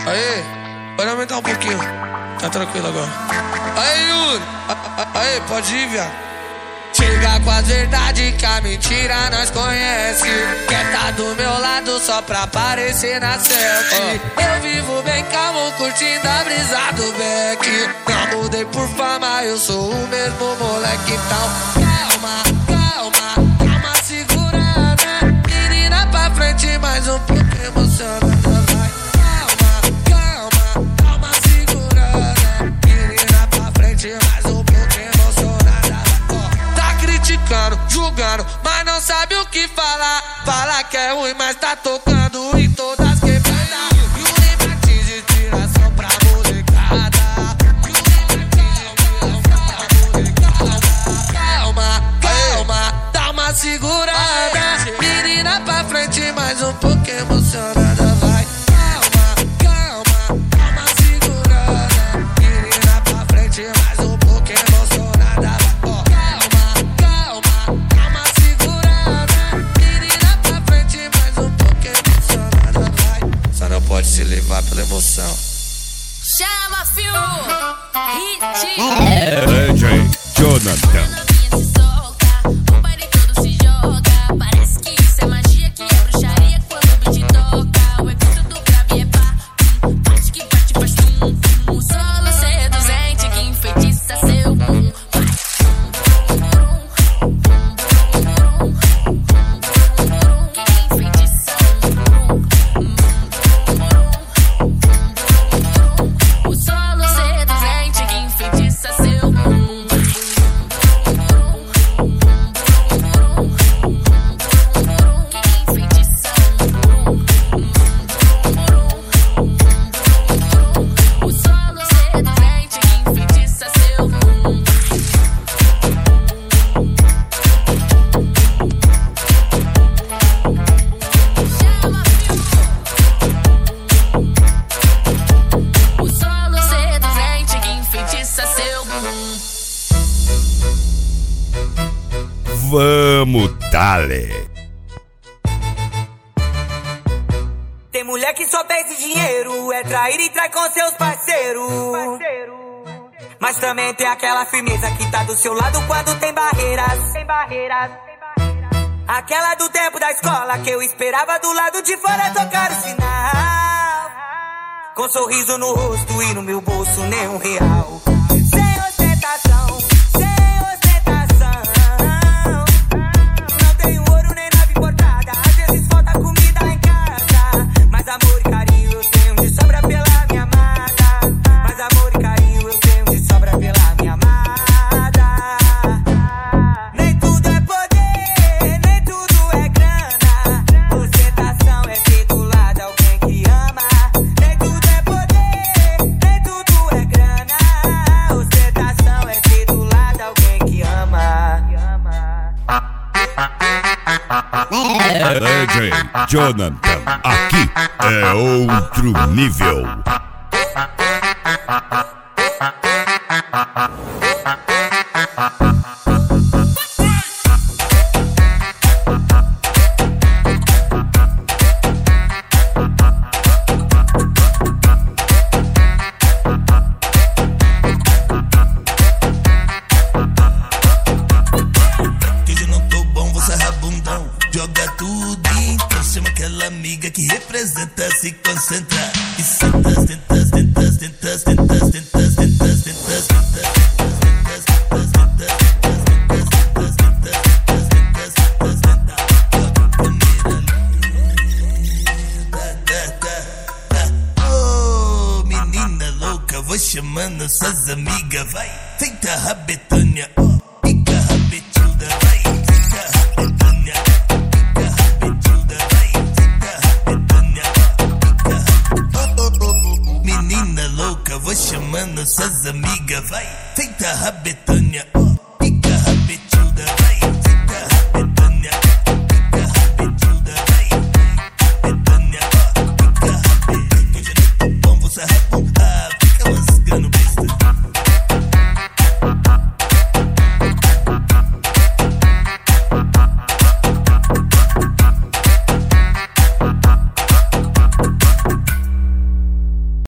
Aê, pode aumentar um pouquinho. Tá tranquilo agora. Aê, Yuri. Aê, pode ir, viado. Chega com as verdades que a mentira nós conhece. Quer tá do meu lado só pra aparecer na selfie. Eu vivo bem calmo, curtindo a brisa do Beck. Não mudei por fama, eu sou o mesmo moleque. Então calma, calma, calma, segurada. Menina pra frente, mais um pouco emocionada. Vai, calma, calma, calma, segurada. Menina pra frente, mais um pouco emocionada. Tá criticando, julgando, mas não sabe o que falar. Fala que é ruim, mas tá tocando em todas as quebradas. E o Martins de tiração pra molecada. Calma, calma, dá uma segurada. Menina pra frente, mais um pouco emocionada. Vai, calma, calma, dá uma segurada. Menina pra frente, mais um pouco emocionada. Calma, calma, dá uma segurada. Menina pra frente, mais um pouco emocionada. Vai, só não pode se levar pela emoção. Chama, fio! Hit! DJ Jonathan. Vamos, dale. Tem mulher que só pensa em dinheiro, é trair e trai com seus parceiros. Mas também tem aquela firmeza que tá do seu lado quando tem barreiras. Aquela do tempo da escola que eu esperava do lado de fora tocar o sinal. Com sorriso no rosto e no meu bolso nenhum real. Sem ostentação, sem ostentação. Não tenho ouro nem nave importada, às vezes falta comida em casa. Mas amor e carinho eu tenho de sobra pela minha amada. Mas amor e carinho eu tenho de sobra pela minha amada. Nem tudo é poder, nem tudo é grana. Ostentação é ter do lado alguém que ama. Nem tudo é poder, nem tudo é grana. Ostentação é ter do lado alguém que ama. DJ Jonathan, aqui é outro nível. Que hoje eu não tô bom, você é rabundão. Joga tudo então, chama aquela amiga que representa, se concentra. E senta, senta, senta, senta, senta, senta, senta, senta, senta. Oh, menina louca, vou chamando suas amigas, vai. Senta rabetônia, fica rabetuda, vai. Fica rabetônia, fica rabetuda, vai. Fica rabetônia, fica. Menina louca, vou chamando suas amigas, vai. Senta rabetônia, fica rabetuda, vai. Fica rabetônia, fica rabetuda, vai. Rabetônia, fica rabetuda. Hoje eu não tô bom, você é bom.